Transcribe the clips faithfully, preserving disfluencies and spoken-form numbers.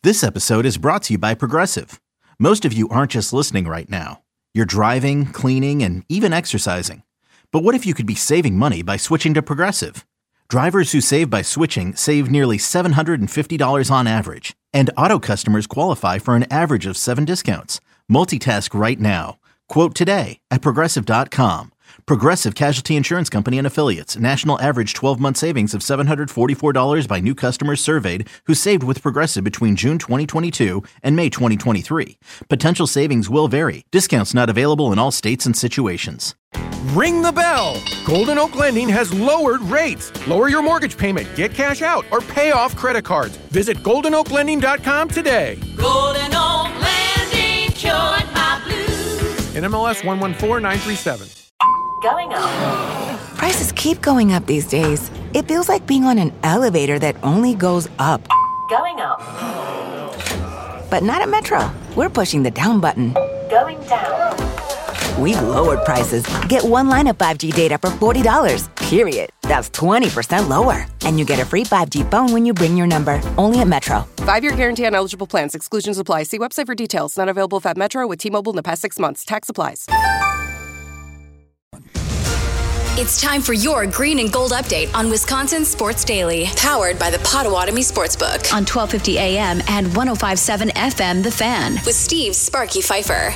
This episode is brought to you by Progressive. Most of you aren't just listening right now. You're driving, cleaning, and even exercising. But what if you could be saving money by switching to Progressive? Drivers who save by switching save nearly seven hundred fifty dollars on average. And auto customers qualify for an average of seven discounts. Multitask right now. Quote today at Progressive dot com. Progressive Casualty Insurance Company and Affiliates. National average twelve-month savings of seven hundred forty-four dollars by new customers surveyed who saved with Progressive between June twenty twenty-two and May twenty twenty-three. Potential savings will vary. Discounts not available in all states and situations. Ring the bell! Golden Oak Lending has lowered rates. Lower your mortgage payment, get cash out, or pay off credit cards. Visit golden oak lending dot com today. Golden Oak Lending cured my blues. N M L S one one four nine three seven. Going up. Prices keep going up these days. It feels like being on an elevator that only goes up. Going up. But not at Metro. We're pushing the down button. Going down. We've lowered prices. Get one line of five G data for forty dollars, period. That's twenty percent lower. And you get a free five G phone when you bring your number. Only at Metro. Five-year guarantee on eligible plans. Exclusions apply. See website for details. Not available at Metro with T-Mobile in the past six months. Tax applies. It's time for your Green and Gold update on Wisconsin Sports Daily. Powered by the Potawatomi Sportsbook. On twelve fifty A M and one oh five point seven F M The Fan. With Steve Sparky Pfeiffer.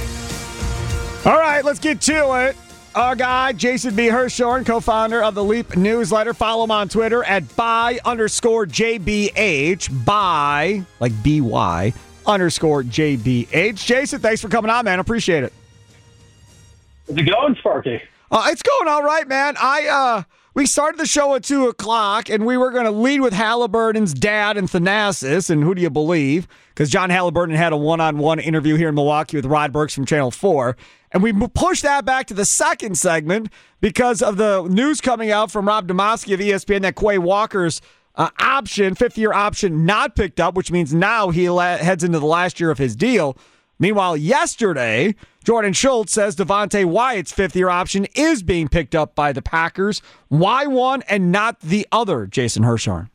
All right, let's get to it. Our guy, Jason B. Hirschhorn, co-founder of the Leap newsletter. Follow him on Twitter at by underscore J B H. By, like B Y, underscore J B H. Jason, thanks for coming on, man. Appreciate it. How's it going, Sparky? Uh, it's going all right, man. I uh, we started the show at two o'clock, and we were going to lead with Halliburton's dad and Thanasis, and who do you believe? Because John Halliburton had a one-on-one interview here in Milwaukee with Rod Burks from Channel four, and we pushed that back to the second segment because of the news coming out from Rob Demovsky of E S P N that Quay Walker's uh, option, fifth-year option, not picked up, which means now he la- heads into the last year of his deal. Meanwhile, yesterday, Jordan Schultz says Devontae Wyatt's fifth-year option is being picked up by the Packers. Why one and not the other, Jason Hirschhorn?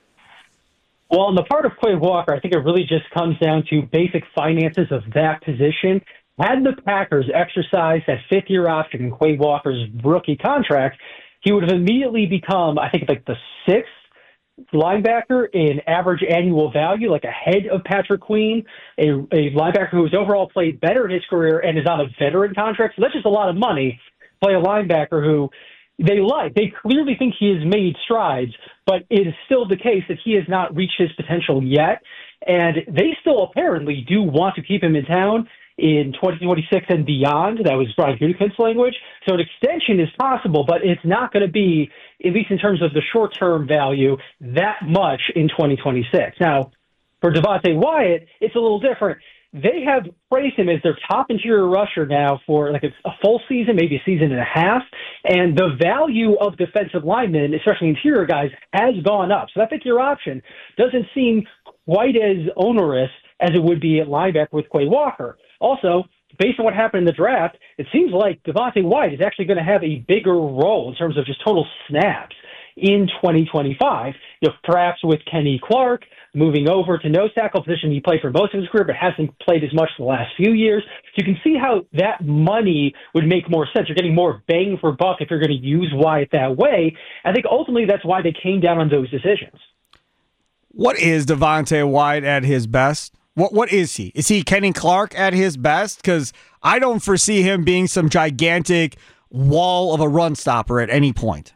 Well, on the part of Quay Walker, I think it really just comes down to basic finances of that position. Had the Packers exercised that fifth-year option in Quay Walker's rookie contract, he would have immediately become, I think, like the sixth linebacker in average annual value, like ahead of Patrick Queen, a, a linebacker who has overall played better in his career and is on a veteran contract. So that's just a lot of money to play a linebacker who they like. They clearly think he has made strides, but it is still the case that he has not reached his potential yet. And they still apparently do want to keep him in town in twenty twenty-six and beyond. That was Brian Gutekunst's language. So an extension is possible, but it's not going to be, at least in terms of the short-term value, that much in twenty twenty-six. Now, for Devontae Wyatt, it's a little different. They have praised him as their top interior rusher now for like a, a full season, maybe a season and a half, and the value of defensive linemen, especially interior guys, has gone up. So that fifth-year option doesn't seem quite as onerous as it would be at linebacker with Quay Walker. Also, based on what happened in the draft, it seems like Devontae Wyatt is actually going to have a bigger role in terms of just total snaps in twenty twenty-five. You know, perhaps with Kenny Clark moving over to nose tackle position he played for most of his career, but hasn't played as much the last few years. So you can see how that money would make more sense. You're getting more bang for buck if you're going to use Wyatt that way. I think ultimately that's why they came down on those decisions. What is Devontae Wyatt at his best? What What is he? Is he Kenny Clark at his best? Because I don't foresee him being some gigantic wall of a run stopper at any point.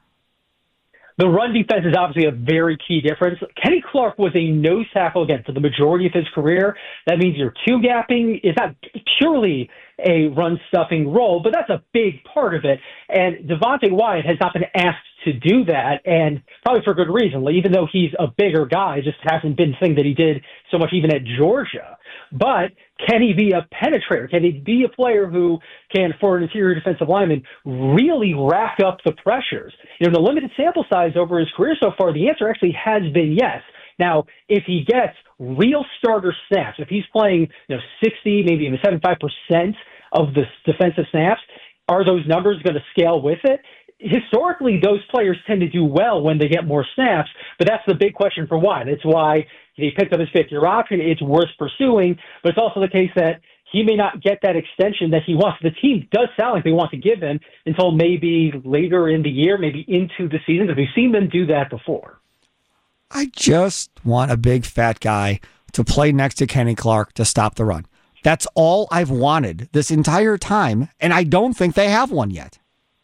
The run defense is obviously a very key difference. Kenny Clark was a nose tackle, again, for the majority of his career. That means you're two-gapping. It's not purely a run-stuffing role, but that's a big part of it. And Devontae Wyatt has not been asked to do that, and probably for good reason. Even though he's a bigger guy, it just hasn't been the thing that he did so much even at Georgia. But can he be a penetrator? Can he be a player who can, for an interior defensive lineman, really rack up the pressures? You know, the limited sample size over his career so far, the answer actually has been yes. Now, if he gets real starter snaps, if he's playing, you know, sixty, maybe even seventy-five percent of the defensive snaps, are those numbers going to scale with it? historically, those players tend to do well when they get more snaps, but that's the big question for Watt. It's why he picked up his fifth-year option. It's worth pursuing, but it's also the case that he may not get that extension that he wants. The team does sound like they want to give him until maybe later in the year, maybe into the season, because we've seen them do that before. I just want a big fat guy to play next to Kenny Clark to stop the run. That's all I've wanted this entire time, and I don't think they have one yet.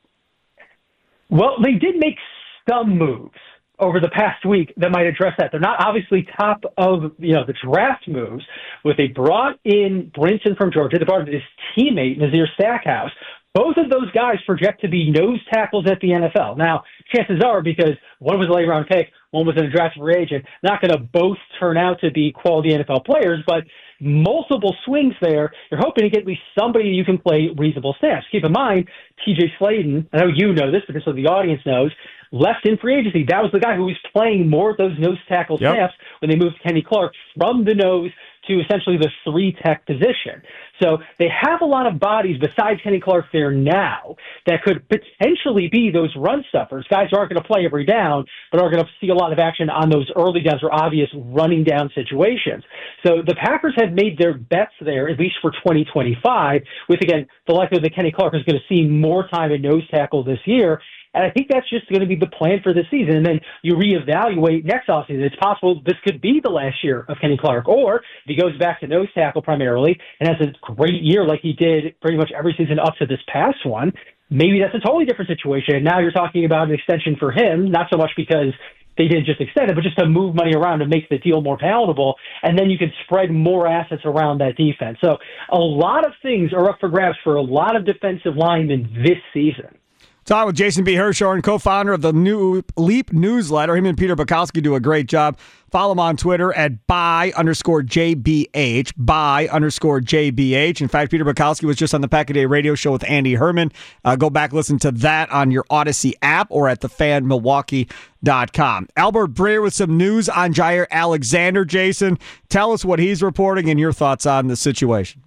Well, they did make some moves over the past week that might address that. They're not obviously top of, you know, the draft moves, but they brought in Brinson from Georgia. They brought in his teammate, Nazir Stackhouse. Both of those guys project to be nose tackles at the N F L. Now, chances are, because one was a late round pick, one was in a draft free agent, not going to both turn out to be quality N F L players, but multiple swings there. You're hoping to get at least somebody you can play reasonable snaps. Keep in mind, T J Slaton, I know you know this, but just so the audience knows, left in free agency. That was the guy who was playing more of those nose tackle yep. snaps when they moved Kenny Clark from the nose to essentially the three-tech position. So they have a lot of bodies besides Kenny Clark there now that could potentially be those run stuffers. Guys who aren't going to play every down, but are going to see a lot of action on those early downs or obvious running down situations. So the Packers have made their bets there, at least for twenty twenty-five, with, again, the likelihood that Kenny Clark is going to see more time at nose tackle this year. And I think that's just going to be the plan for this season. And then you reevaluate next offseason. It's possible this could be the last year of Kenny Clark. Or if he goes back to nose tackle primarily and has a great year like he did pretty much every season up to this past one, maybe that's a totally different situation. And now you're talking about an extension for him, not so much because they didn't just extend it, but just to move money around and make the deal more palatable. And then you can spread more assets around that defense. So a lot of things are up for grabs for a lot of defensive linemen this season. Talking with Jason B. Hirschhorn, co-founder of the new Leap newsletter. Him and Peter Bukowski do a great job. Follow him on Twitter at buy underscore JBH, buy underscore JBH. In fact, Peter Bukowski was just on the Pack a Day radio show with Andy Herman. Uh, go back, listen to that on your Odyssey app or at the fan milwaukee dot com. Albert Breer with some news on Jaire Alexander. Jason, tell us what he's reporting and your thoughts on the situation.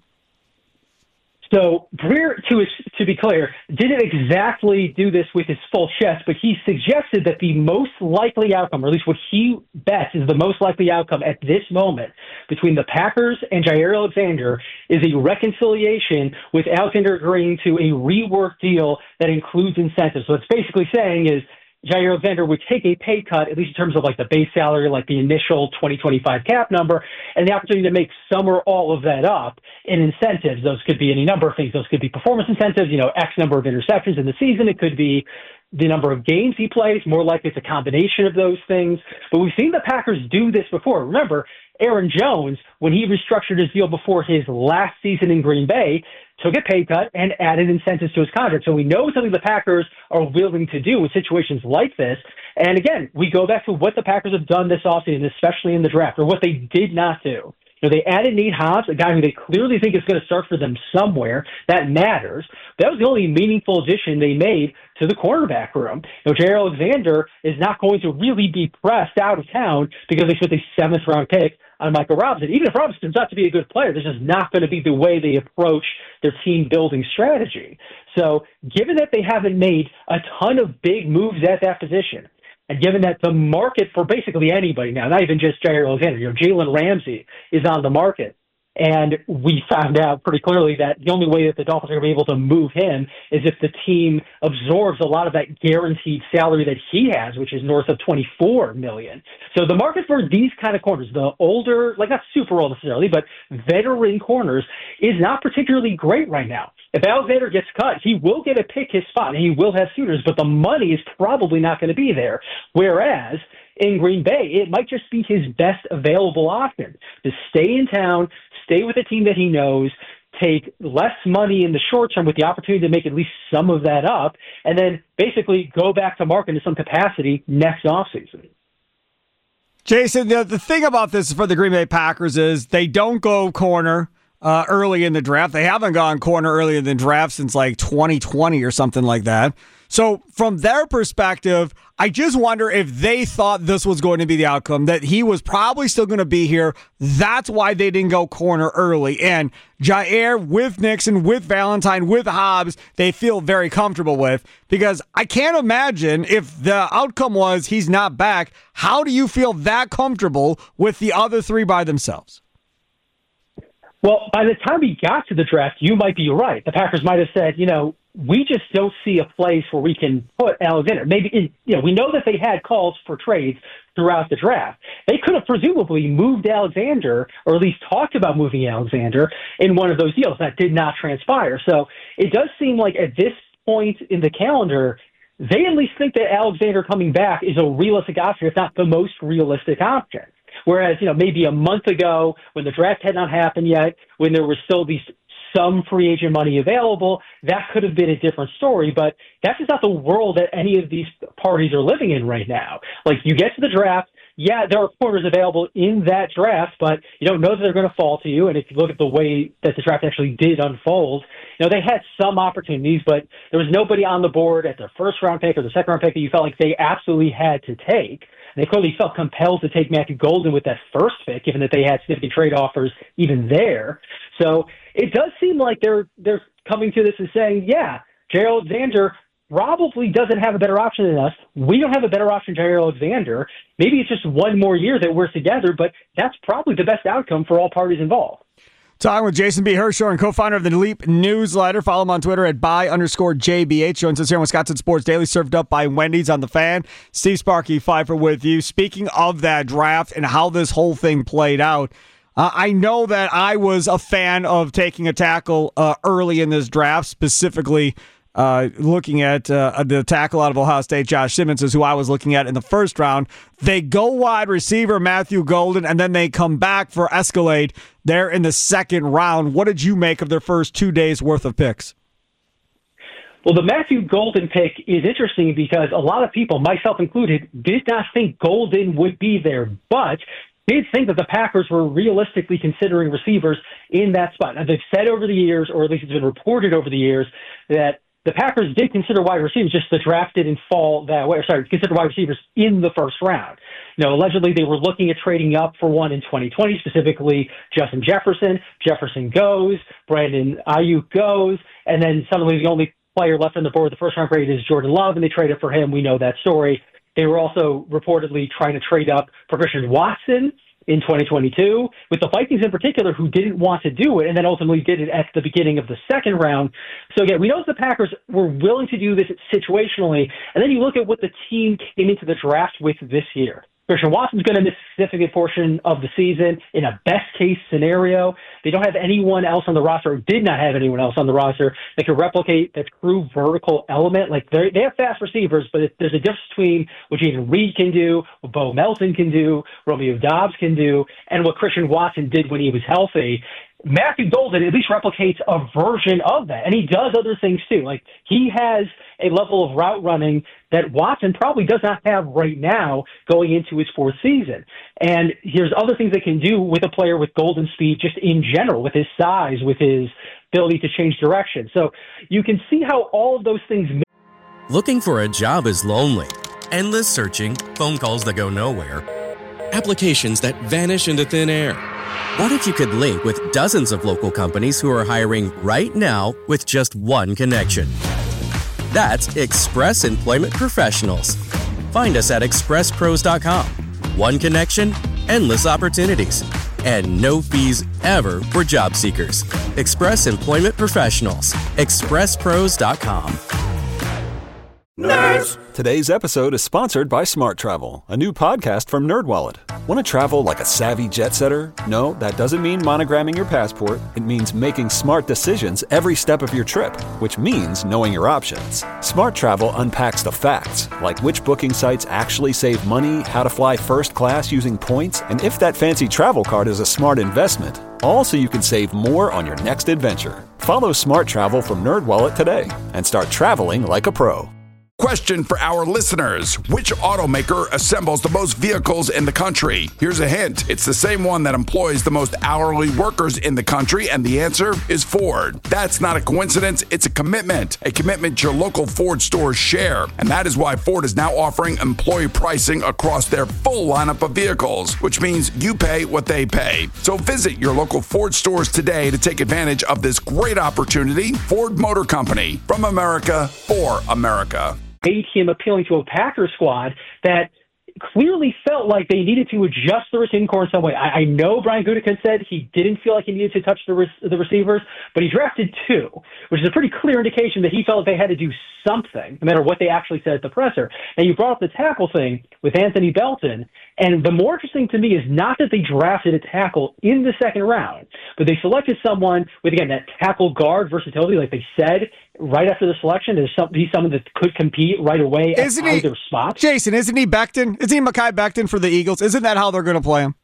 So Breer, to, to be clear, didn't exactly do this with his full chest, but he suggested that the most likely outcome, or at least what he bets is the most likely outcome at this moment between the Packers and Jaire Alexander is a reconciliation with Alexander agreeing to a rework deal that includes incentives. So it's basically saying is Jaire Alexander would take a pay cut, at least in terms of like the base salary, like the initial twenty twenty-five cap number, and the opportunity to make some or all of that up in incentives. Those could be any number of things. Those could be performance incentives, you know, X number of interceptions in the season. It could be the number of games he plays. More likely it's a combination of those things. But we've seen the Packers do this before. Remember, Aaron Jones, when he restructured his deal before his last season in Green Bay, took a pay cut and added incentives to his contract. So we know something the Packers are willing to do in situations like this. And again, we go back to what the Packers have done this offseason, especially in the draft, or what they did not do. You know, they added Nate Hobbs, a guy who they clearly think is going to start for them somewhere. That matters. That was the only meaningful addition they made to the cornerback room. You know, Jaire Alexander is not going to really be pressed out of town because they spent a seventh round pick on Michael Robinson. Even if Robinson turns out to be a good player, this is not going to be the way they approach their team building strategy. So given that they haven't made a ton of big moves at that position, and given that the market for basically anybody now, not even just Jaire Alexander, you know, Jalen Ramsey is on the market. And we found out pretty clearly that the only way that the Dolphins are going to be able to move him is if the team absorbs a lot of that guaranteed salary that he has, which is north of twenty-four million dollars. So the market for these kind of corners, the older, like not super old necessarily, but veteran corners, is not particularly great right now. If Alexander gets cut, he will get to pick his spot, and he will have suitors, but the money is probably not going to be there. Whereas in Green Bay, it might just be his best available option to stay in town, stay with a team that he knows, take less money in the short term with the opportunity to make at least some of that up, and then basically go back to market in some capacity next offseason. Jason, the, the thing about this for the Green Bay Packers is they don't go corner uh, early in the draft. They haven't gone corner early in the draft since like twenty twenty or something like that. So from their perspective, I just wonder if they thought this was going to be the outcome, that he was probably still going to be here. That's why they didn't go corner early. And Jair with Nixon, with Valentine, with Hobbs, they feel very comfortable with, because I can't imagine if the outcome was he's not back, how do you feel that comfortable with the other three by themselves? Well, by the time we got to the draft, you might be right. The Packers might have said, you know, we just don't see a place where we can put Alexander. Maybe, you know, we know that they had calls for trades throughout the draft. They could have presumably moved Alexander, or at least talked about moving Alexander in one of those deals. That did not transpire. So it does seem like at this point in the calendar, they at least think that Alexander coming back is a realistic option, if not the most realistic option. Whereas, you know, maybe a month ago when the draft had not happened yet, when there was still these some free agent money available, that could have been a different story. But that's just not the world that any of these parties are living in right now. Like, you get to the draft, yeah, there are corners available in that draft, but you don't know that they're going to fall to you. And if you look at the way that the draft actually did unfold, you know, they had some opportunities, but there was nobody on the board at their first round pick or the second round pick that you felt like they absolutely had to take. They clearly felt compelled to take Matthew Golden with that first pick, given that they had significant trade offers even there. So it does seem like they're they're coming to this and saying, yeah, Jair Alexander probably doesn't have a better option than us. We don't have a better option than Jair Alexander. Maybe it's just one more year that we're together, but that's probably the best outcome for all parties involved. Talking with Jason B. Hirschhorn, co-founder of the Leap newsletter. Follow him on Twitter at buy underscore J B H. Joins us here on Wisconsin Sports Daily, served up by Wendy's on the Fan. Steve Sparky Pfeiffer with you. Speaking of that draft and how this whole thing played out, uh, I know that I was a fan of taking a tackle uh, early in this draft, specifically Uh, looking at uh, the tackle out of Ohio State, Josh Simmons, is who I was looking at in the first round. They go wide receiver Matthew Golden, and then they come back for Escalade there in the second round. What did you make of their first two days' worth of picks? Well, the Matthew Golden pick is interesting because a lot of people, myself included, did not think Golden would be there, but did think that the Packers were realistically considering receivers in that spot. Now, they've said over the years, or at least it's been reported over the years, that the Packers did consider wide receivers, just the draft didn't fall that way. Or sorry, consider wide receivers in the first round. You know, allegedly they were looking at trading up for one in twenty twenty, specifically Justin Jefferson. Jefferson goes, Brandon Ayuk goes, and then suddenly the only player left on the board, the first round grade, is Jordan Love, and they traded for him. We know that story. They were also reportedly trying to trade up for Christian Watson in twenty twenty-two, with the Vikings in particular, who didn't want to do it and then ultimately did it at the beginning of the second round. So again, we know the Packers were willing to do this situationally, and then you look at what the team came into the draft with this year. Christian Watson's going to miss a significant portion of the season in a best-case scenario. They don't have anyone else on the roster, or did not have anyone else on the roster, that could replicate that true vertical element. Like, they they have fast receivers, but it, there's a difference between what Jaden Reed can do, what Bo Melton can do, Romeo Doubs can do, and what Christian Watson did when he was healthy. Matthew Golden at least replicates a version of that, and he does other things too. Like, he has a level of route running that Watson probably does not have right now going into his fourth season. And here's other things they can do with a player with Golden speed, just in general, with his size, with his ability to change direction. So you can see how all of those things. Looking for a job is lonely. Endless searching, phone calls that go nowhere, applications that vanish into thin air. What if you could link with dozens of local companies who are hiring right now with just one connection? That's Express Employment Professionals. Find us at express pros dot com. One connection, endless opportunities, and no fees ever for job seekers. Express Employment Professionals. express pros dot com. Nerds! Today's episode is sponsored by Smart Travel, a new podcast from NerdWallet. Want to travel like a savvy jet setter? No, that doesn't mean monogramming your passport. It means making smart decisions every step of your trip, which means knowing your options. Smart Travel unpacks the facts, like which booking sites actually save money, how to fly first class using points, and if that fancy travel card is a smart investment. All so you can save more on your next adventure. Follow Smart Travel from NerdWallet today and start traveling like a pro. Question for our listeners. Which automaker assembles the most vehicles in the country? Here's a hint. It's the same one that employs the most hourly workers in the country, and the answer is Ford. That's not a coincidence. It's a commitment. A commitment your local Ford stores share. And that is why Ford is now offering employee pricing across their full lineup of vehicles, which means you pay what they pay. So visit your local Ford stores today to take advantage of this great opportunity. Ford Motor Company, from America, for America. Made him appealing to a Packers squad that clearly felt like they needed to adjust the receiving core in some way. I, I know Brian Gutekunst said he didn't feel like he needed to touch the re- the receivers, but he drafted two, which is a pretty clear indication that he felt they had to do something, no matter what they actually said at the presser. And you brought up the tackle thing with Anthony Belton, and the more interesting to me is not that they drafted a tackle in the second round, but they selected someone with, again, that tackle guard versatility, like they said right after the selection. There's some, he's someone that could compete right away at isn't either he, spot. Jason, isn't he Becton? Isn't he Mekhi Becton for the Eagles? Isn't that how they're going to play him?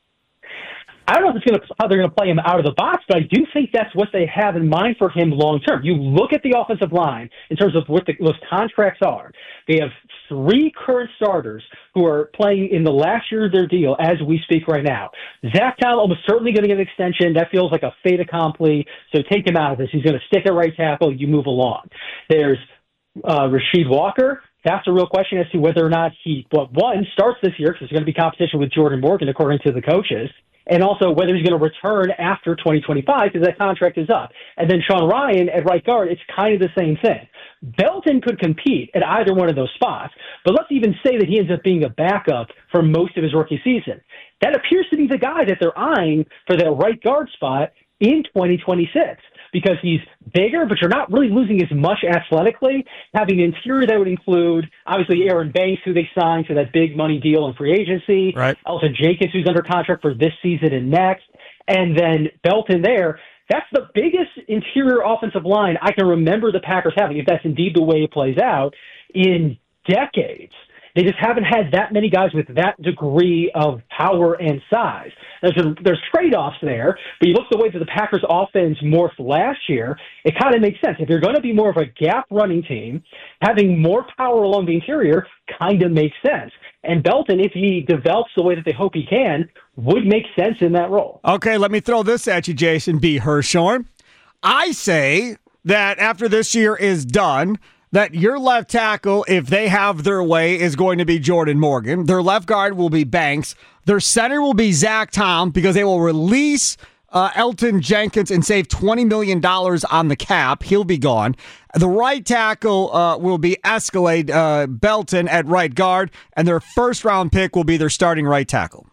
I don't know if it's going to, how they're going to play him out of the box, but I do think that's what they have in mind for him long term. You look at the offensive line in terms of what the, those contracts are. They have three current starters who are playing in the last year of their deal as we speak right now. Zach Tom almost certainly going to get an extension. That feels like a fait accompli, so take him out of this. He's going to stick at right tackle. You move along. There's uh, Rasheed Walker. That's a real question as to whether or not he, well, one, starts this year because there's going to be competition with Jordan Morgan, according to the coaches, and also whether he's going to return after twenty twenty-five because that contract is up. And then Sean Ryan at right guard, it's kind of the same thing. Belton could compete at either one of those spots, but let's even say that he ends up being a backup for most of his rookie season. That appears to be the guy that they're eyeing for that right guard spot in twenty twenty-six. Because he's bigger, but you're not really losing as much athletically. Having an interior that would include, obviously, Aaron Banks, who they signed for that big money deal in free agency. Right. Elton Jenkins, who's under contract for this season and next. And then Belton there. That's the biggest interior offensive line I can remember the Packers having, if that's indeed the way it plays out, in decades. They just haven't had that many guys with that degree of power and size. There's a, there's trade-offs there, but you look at the way that the Packers offense morphed last year, it kind of makes sense. If you're going to be more of a gap running team, having more power along the interior kind of makes sense. And Belton, if he develops the way that they hope he can, would make sense in that role. Okay, let me throw this at you, Jason B. Hirschhorn. I say that after this year is done, that your left tackle, if they have their way, is going to be Jordan Morgan. Their left guard will be Banks. Their center will be Zach Tom because they will release uh, Elton Jenkins and save twenty million dollars on the cap. He'll be gone. The right tackle uh, will be Escalade uh, Belton at right guard, and their first-round pick will be their starting right tackle.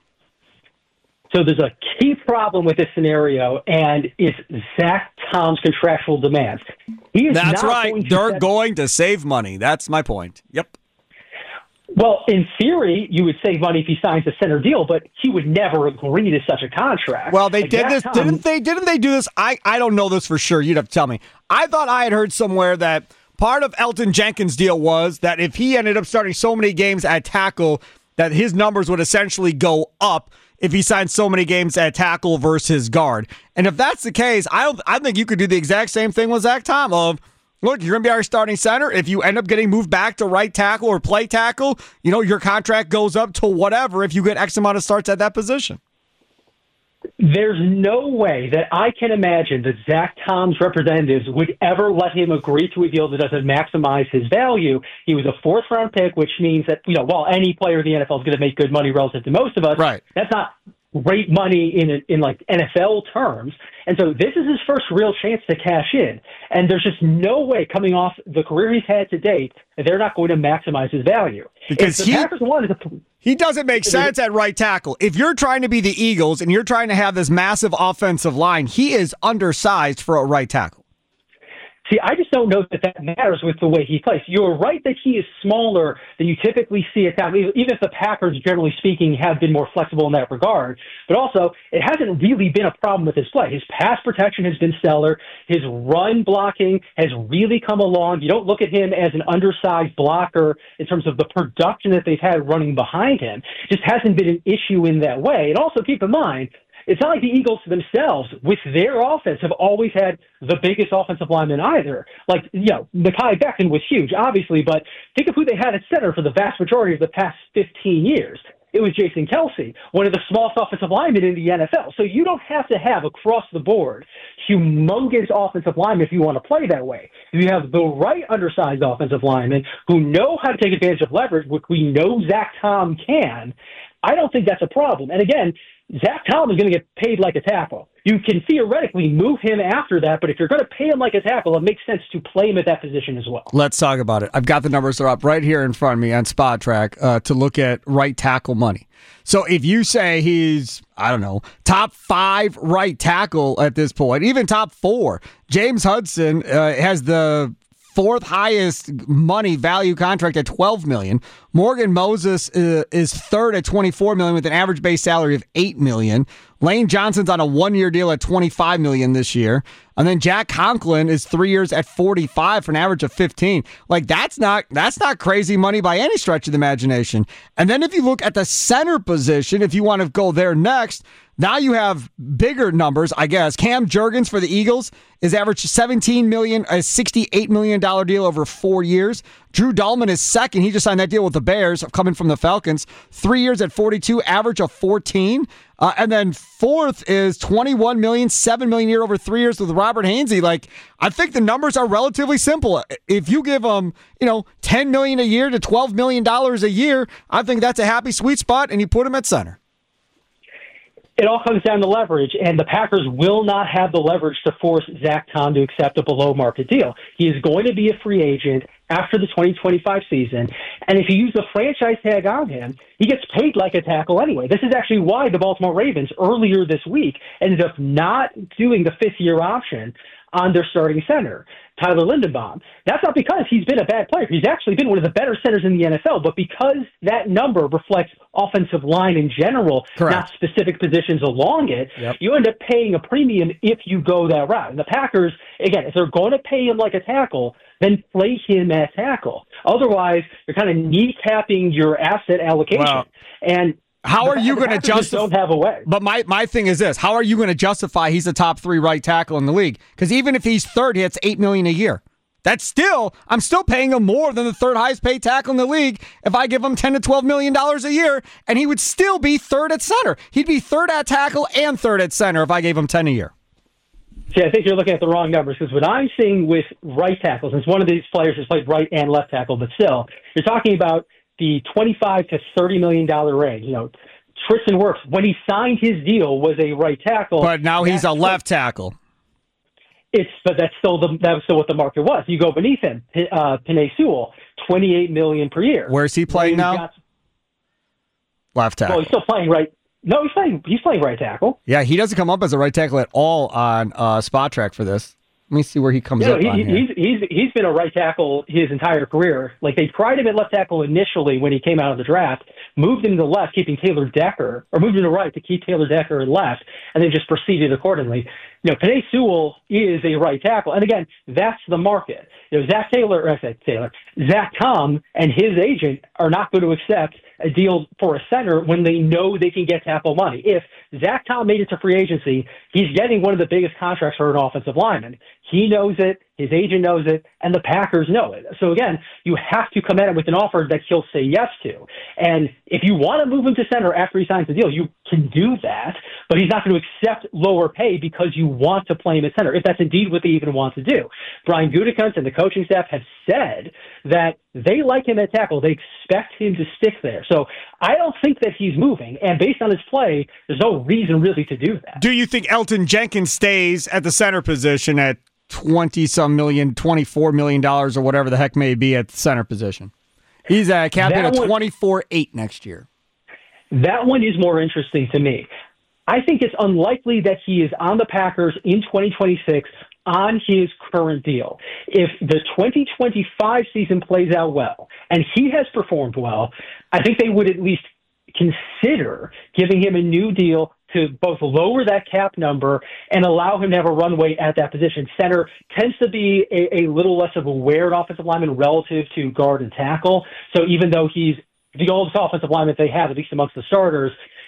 So there's a key problem with this scenario, and it's Zach Tom's contractual demands. He is That's not right. Going to They're set- going to save money. That's my point. Yep. Well, in theory, you would save money if he signs a center deal, but he would never agree to such a contract. Well, they Like, did Zach this, Tom- didn't they? Didn't they do this? I, I don't know this for sure. You'd have to tell me. I thought I had heard somewhere that part of Elton Jenkins' deal was that if he ended up starting so many games at tackle, that his numbers would essentially go up if he signed so many games at tackle versus guard. And if that's the case, I don't, I think you could do the exact same thing with Zach Tom of, look, you're going to be our starting center. If you end up getting moved back to right tackle or play tackle, you know, your contract goes up to whatever if you get X amount of starts at that position. There's no way that I can imagine that Zach Tom's representatives would ever let him agree to a deal that doesn't maximize his value. He was a fourth-round pick, which means that, you know, while any player in the N F L is going to make good money relative to most of us, right. That's not great money in in like N F L terms. And so this is his first real chance to cash in. And there's just no way coming off the career he's had to date that they're not going to maximize his value. Because if the he, Packers wanted to, he doesn't make sense at right tackle. If you're trying to be the Eagles and you're trying to have this massive offensive line, he is undersized for a right tackle. See, I just don't know that that matters with the way he plays. You're right that he is smaller than you typically see at that, even if the Packers, generally speaking, have been more flexible in that regard. But also, it hasn't really been a problem with his play. His pass protection has been stellar. His run blocking has really come along. You don't look at him as an undersized blocker in terms of the production that they've had running behind him. It just hasn't been an issue in that way. And also keep in mind, it's not like the Eagles themselves, with their offense, have always had the biggest offensive lineman either. Like, you know, Mekhi Becton was huge, obviously, but think of who they had at center for the vast majority of the past fifteen years. It was Jason Kelce, one of the smallest offensive linemen in the N F L. So you don't have to have across the board humongous offensive linemen if you want to play that way. If you have the right undersized offensive linemen who know how to take advantage of leverage, which we know Zach Tom can, I don't think that's a problem. And again, Zach Tom is going to get paid like a tackle. You can theoretically move him after that, but if you're going to pay him like a tackle, it makes sense to play him at that position as well. Let's talk about it. I've got the numbers are up right here in front of me on Spot Track uh, to look at right tackle money. So if you say he's, I don't know, top five right tackle at this point, even top four, James Hudson uh, has the fourth highest money value contract at twelve million dollars. Morgan Moses uh, is third at twenty-four million dollars with an average base salary of eight million dollars. Lane Johnson's on a one-year deal at twenty-five million dollars this year. And then Jack Conklin is three years at forty-five for an average of fifteen. Like, that's not that's not crazy money by any stretch of the imagination. And then if you look at the center position, if you want to go there next, now you have bigger numbers, I guess. Cam Jurgens for the Eagles is averaged seventeen million dollars, a sixty-eight million dollars deal over four years. Drew Dahlman is second. He just signed that deal with the Bears, coming from the Falcons. Three years at forty-two, average of fourteen. Uh, and then fourth is twenty-one million dollars, seven million dollars a year over three years with Robert Hainsey. Like, I think the numbers are relatively simple. If you give them, you know, ten million dollars a year to twelve million dollars a year, I think that's a happy sweet spot, and you put him at center. It all comes down to leverage, and the Packers will not have the leverage to force Zach Tom to accept a below-market deal. He is going to be a free agent after the twenty twenty-five season, and if you use the franchise tag on him, he gets paid like a tackle anyway. This is actually why the Baltimore Ravens earlier this week ended up not doing the fifth-year option on their starting center, Tyler Linderbaum. That's not because he's been a bad player. He's actually been one of the better centers in the N F L, but because that number reflects offensive line in general, Correct. not specific positions along it, Yep. you end up paying a premium if you go that route. And the Packers, again, if they're going to pay him like a tackle, then play him at tackle. Otherwise, you're kind of kneecapping your asset allocation. Wow. And How are you going to justify? Don't have a way. But my, my thing is this: how are you going to justify he's a top three right tackle in the league? Because even if he's third, he hits eight million a year. That's still I'm still paying him more than the third highest paid tackle in the league if I give him ten to twelve million dollars a year, and he would still be third at center. He'd be third at tackle and third at center if I gave him ten a year. See, I think you're looking at the wrong numbers, because what I'm seeing with right tackles, and it's one of these players who's played right and left tackle, but still, you're talking about the twenty-five to thirty million dollar range. You know, Tristan Wirfs, when he signed his deal, was a right tackle, but now he's a left tackle. It's but that's still the that was still what the market was. You go beneath him, uh, Penei Sewell, twenty-eight million per year. Where's he playing now? Got, left tackle. Well, he's still playing right. No, he's playing. He's playing right tackle. Yeah, he doesn't come up as a right tackle at all on uh, Spot Track for this. Let me see where he comes Yeah, up he, on here. he's he's he's been a right tackle his entire career. Like, they tried him at left tackle initially when he came out of the draft, moved him to left, keeping Taylor Decker, or moved him to right to keep Taylor Decker in left, and then just proceeded accordingly. You know, Penei Sewell is a right tackle, and again, that's the market. You know, Zach Taylor, or I said Taylor, Zach Tom and his agent are not going to accept a deal for a center when they know they can get tackle money. If Zach Tom made it to free agency, he's getting one of the biggest contracts for an offensive lineman. He knows it, his agent knows it, and the Packers know it. So again, you have to come at him with an offer that he'll say yes to. And if you want to move him to center after he signs the deal, you can do that, but he's not going to accept lower pay because you want to play him at center, if that's indeed what they even want to do. Brian Gutekunst and the coaching staff have said that they like him at tackle. They expect him to stick there. So I don't think that he's moving, and based on his play, there's no reason really to do that. Do you think Elton Jenkins stays at the center position at twenty-some million, twenty-four million dollars or whatever the heck may be at the center position? He's uh, capped at twenty-four eight next year. That one is more interesting to me. I think it's unlikely that he is on the Packers in twenty twenty-six on his current deal. If the twenty twenty-five season plays out well and he has performed well, I think they would at least consider giving him a new deal to both lower that cap number and allow him to have a runway at that position. Center tends to be a, a little less of a weird offensive lineman relative to guard and tackle. So even though he's the oldest offensive lineman they have, at least amongst the starters,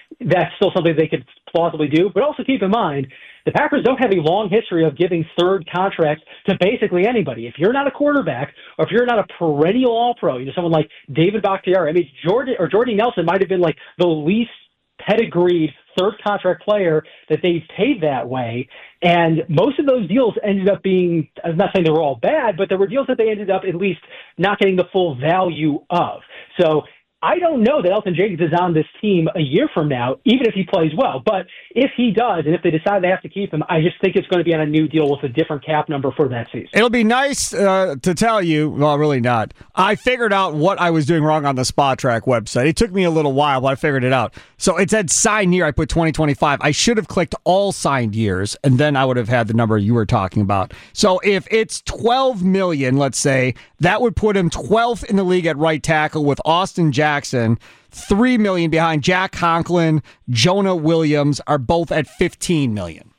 that's still something they could plausibly do. But also keep in mind, the Packers don't have a long history of giving third contracts to basically anybody. If you're not a quarterback or if you're not a perennial All-Pro, you know, someone like David Bakhtiari, I mean, Jordy or Jordy Nelson might have been like the least pedigreed third contract player that they've paid that way. And most of those deals ended up being, I'm not saying they were all bad, but there were deals that they ended up at least not getting the full value of. So I don't know that Elgton Jenkins is on this team a year from now, even if he plays well. But if he does, and if they decide they have to keep him, I just think it's going to be on a new deal with a different cap number for that season. It'll be nice uh, to tell you, well, really not. I figured out what I was doing wrong on the Spot Track website. It took me a little while, but I figured it out. So it said signed year. I put twenty twenty-five. I should have clicked all signed years, and then I would have had the number you were talking about. So if it's twelve million dollars, let's say, that would put him twelfth in the league at right tackle with Austin Jackson, three million dollars behind Jack Conklin, Jonah Williams are both at fifteen million dollars.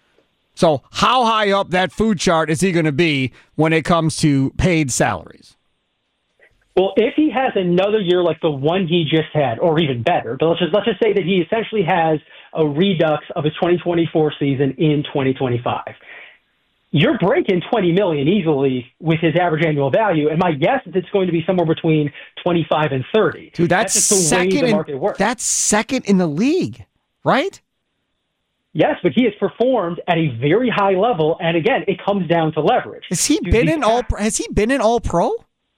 So how high up that food chart is he going to be when it comes to paid salaries? Well, if he has another year like the one he just had, or even better, but let's just let's just say that he essentially has a redux of his twenty twenty-four season in twenty twenty-five. You're breaking twenty million dollars easily with his average annual value, and my guess is it's going to be somewhere between twenty-five and thirty. Dude, that's, that's just the second way the in, market works. That's second in the league, right? Yes, but he has performed at a very high level, and again, it comes down to leverage. Has he been in all? Has he been in all pro?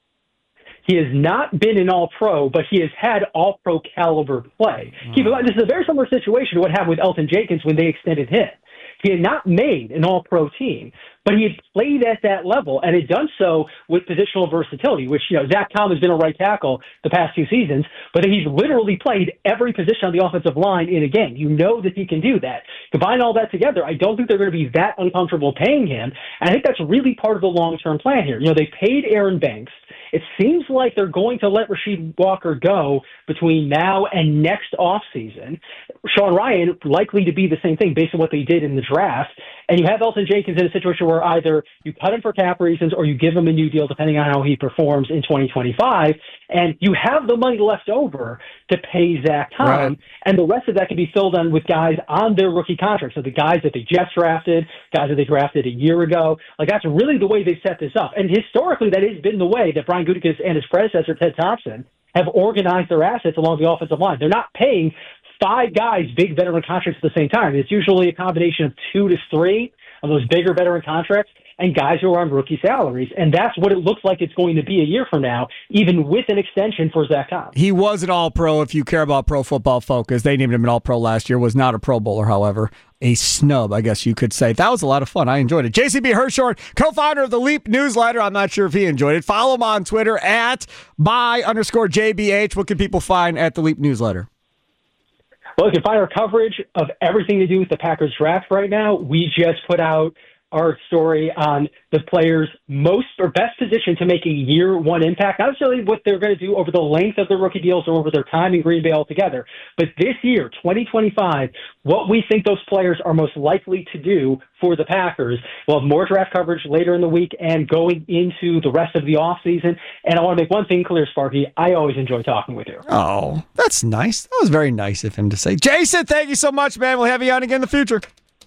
He has not been an All-Pro, but he has had All-Pro caliber play. Mm. Keep in mind, this is a very similar situation to what happened with Elgton Jenkins when they extended him. He had not made an All-Pro team, but he had played at that level and had done so with positional versatility, which, you know, Zach Tom has been a right tackle the past two seasons, but he's literally played every position on the offensive line in a game. You know that he can do that. Combine all that together, I don't think they're going to be that uncomfortable paying him, and I think that's really part of the long-term plan here. You know, they paid Aaron Banks. It seems like they're going to let Rasheed Walker go between now and next offseason. Sean Ryan likely to be the same thing based on what they did in the draft. And you have Elgton Jenkins in a situation where either you cut him for cap reasons or you give him a new deal depending on how he performs in twenty twenty-five. And you have the money left over to pay Zach Tom. Right. And the rest of that can be filled in with guys on their rookie contracts. So the guys that they just drafted, guys that they drafted a year ago. Like, that's really the way they set this up. And historically, that has been the way that Brian Gutekunst and his predecessor, Ted Thompson, have organized their assets along the offensive line. They're not paying five guys big veteran contracts at the same time. It's usually a combination of two to three of those bigger veteran contracts and guys who are on rookie salaries. And that's what it looks like it's going to be a year from now, even with an extension for Zach Tom. He was an All-Pro if you care about Pro Football Focus. They named him an All-Pro last year, was not a Pro Bowler, however. A snub, I guess you could say. That was a lot of fun. I enjoyed it. J C B Hirschhorn, co-founder of the Leap newsletter. I'm not sure if he enjoyed it. Follow him on Twitter at by underscore J B H. What can people find at the Leap newsletter? Well, you can find our coverage of everything to do with the Packers draft right now. We just put out our story on the players' most or best position to make a year one impact, not necessarily what they're going to do over the length of their rookie deals or over their time in Green Bay altogether, but this year, twenty twenty-five, what we think those players are most likely to do for the Packers. We'll have more draft coverage later in the week and going into the rest of the offseason. And I want to make one thing clear, Sparky. I always enjoy talking with you. Oh, that's nice. That was very nice of him to say. Jason, thank you so much, man. We'll have you on again in the future.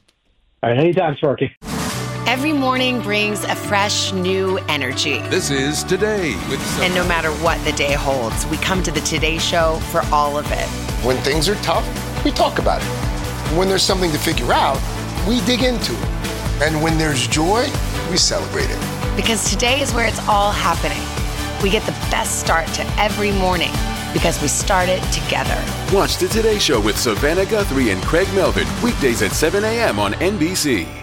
All right, anytime, Sparky. Every morning brings a fresh, new energy. This is Today with Sophie. And no matter what the day holds, we come to the Today Show for all of it. When things are tough, we talk about it. When there's something to figure out, we dig into it. And when there's joy, we celebrate it. Because today is where it's all happening. We get the best start to every morning because we start it together. Watch the Today Show with Savannah Guthrie and Craig Melvin weekdays at seven a.m. on N B C.